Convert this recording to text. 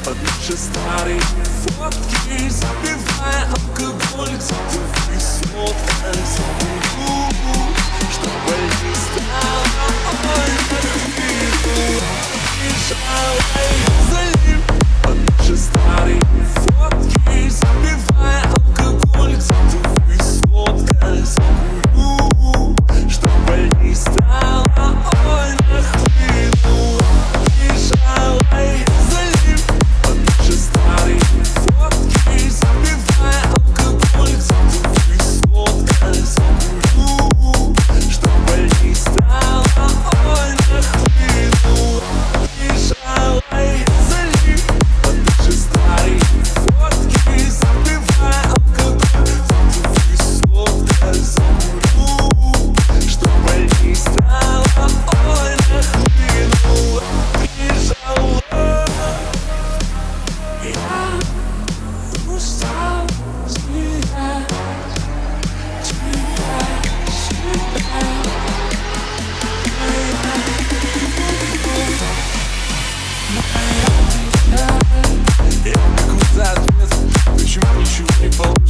под наши старые фотки, запивая алкоголь, где-то вы смотришь чтобы не стало ой, залив под наши старые фотки, запивая алкоголь, где-то вы смотришь чтобы не стало ой, нахлынуло. Жалай, залив под наши старые фотки, запивая алкоголь, где-то вы смотришь чтобы не стало ой, нахлынуло. Жалай, залив под наши старые фотки, запивая алкоголь, где-то вы смотришь чтобы не стало ой, нахлынуло. Я устал терять я никуда ответ, почему ничего не получилось.